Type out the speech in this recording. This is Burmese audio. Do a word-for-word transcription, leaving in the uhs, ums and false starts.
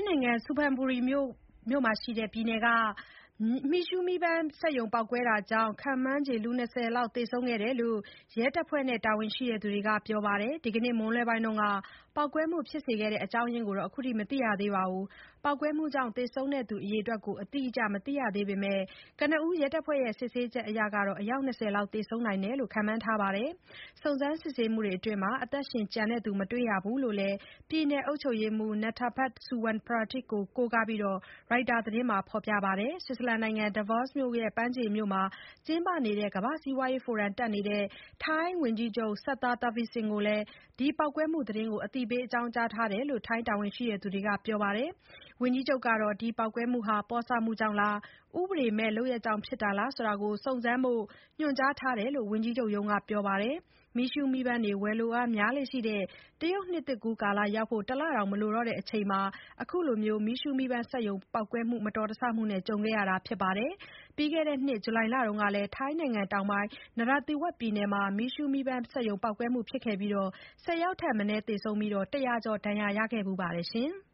င်းနိုင်ငံ ဆူဖန်ဘူရီမြို့မှာရှိတဲ့ ပြည်နယ်က မီးရှုးမီးပန်းစက်ရုံပေါက်ကွဲတာကြောင့် ခန့်မှန်းခြေ လူ ၂၀ လောက် သေဆုံးခဲ့တယ်လို့ ရဲတပ်ဖွဲ့နဲ့ တာဝန်ရှိသူတွေက ပြောပါတယ်။ ဒီကနေ့ မွန်းလွဲပိုင်းက ပေါက်ကွဲမှုဖြစ်စေခဲ့တဲ့ အကြောင်းရင်းကို အခုထိ မသိရသေးပါဘူး။ ပေါက်ကွဲမှုကြောင့် သေဆုံးသူ အရေအတွက် အတိအကျ မသိရသေးပေမဲ့ ကနဦး ရဲတပ်ဖွဲ့ စစ်ဆေးချက်အရ အယောက် ၂၀ လောက် သေဆုံးနိုင်တယ်လို့ ခန့်မှန်းထားပါတယ်။ စုံစမ်းစစ်ဆေးမှုတွေအတွင်း အသက်ရှင်ကျန်သူ မတွေ့ရဘူးလို့လည်း ပြည်နယ်အုပ်ချုပ်ရေးမှူး Nattapat Suwanprateep ကို ကိုးကားပြီး ရိုက်တာသတင်းမှာ ဖော်ပြပါတယ်။ ဆွစ်ဇာလန်နိုင်ငံ Davos မြို့ပန်းခြေမြို့မှာ ကျင်းပနေတဲ့ ကမ္ဘာ့စီးပွားရေးဖိုရမ်တက်နေတဲ့ ထိုင်းဝန်ကြီးချုပ် Srettha Thavisin ကိုလည်း ပေါက်ကွဲမှုသတင်းကို အသိပေး အကြောင်းကြားထားတယ်လို့ ထိုင်းတာဝန်ရှိသူတွေက ပြောပါတယ်။ ဝန်ကြီးချုပ်ကတော့ ပေါက်ကွဲမှုဟာ ပေါ့ဆမှုကြောင့်လား၊ ဥပဒေမဲ့ လုပ်ရပ်ကြောင့် ဖြစ်တာလားဆိုတာ စုံစမ်းဖို့ ညွှန်ကြားထားတယ်လို့ ဝန်ကြီးချုပ်ရုံးက ပြောပါတယ်။ မီးရှုးမီးပန်းတွေ ဝယ်လိုအားများလေ့ရှိတဲ့ တရုတ်နှစ်သစ်ကူးကာလရောက်ဖို့ တလတောင် မလိုတော့တဲ့အချိန်မှာ အခုလို မီးရှုးမီးပန်းစက်ရုံပေါက်ကွဲမှု မတော်တဆမှုနဲ့ ကြုံခဲ့ရတာပါ။ ပြီးခဲ့တဲ့နှစ် ဇူလိုင်လတုန်းကလည်း ထိုင်းနိုင်ငံတောင်ပိုင်း နရာသီဝပ်ပြည်နယ်မှာ မီးရှုးမီးပန်းစက်ရုံပေါက်ကွဲမှုဖြစ်ခဲ့ပြီး ၁၀ ယောက်ထက်မနည်း သေဆုံးပြီး ၁၀၀ ကျော် ဒဏ်ရာရခဲ့ဖူးပါတယ်။